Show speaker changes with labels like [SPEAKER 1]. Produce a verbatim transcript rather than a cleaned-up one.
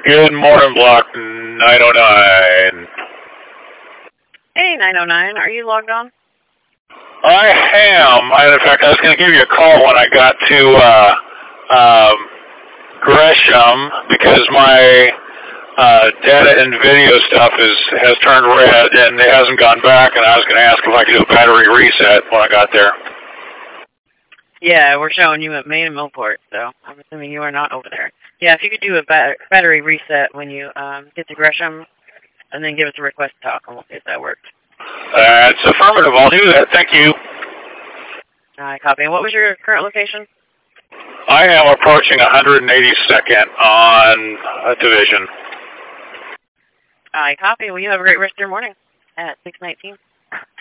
[SPEAKER 1] Good morning, Block nine oh nine.
[SPEAKER 2] Hey, nine oh nine, are you logged on?
[SPEAKER 1] I am. I, in fact, I was going to give you a call when I got to uh, um, Gresham because my uh, data and video stuff is has turned red and it hasn't gone back, and I was going to ask if I could do a battery reset when I got there.
[SPEAKER 2] Yeah, we're showing you at Main and Millport, so I'm assuming you are not over there. Yeah, if you could do a bat battery reset when you um, get to Gresham, and then give us a request to talk, and we'll see if that worked.
[SPEAKER 1] That's affirmative. I'll do that. Thank you.
[SPEAKER 2] All right, copy. And what was your current location?
[SPEAKER 1] I am approaching one hundred eighty-second on a division.
[SPEAKER 2] All right, copy. Well, you have a great rest of your morning at six nineteen.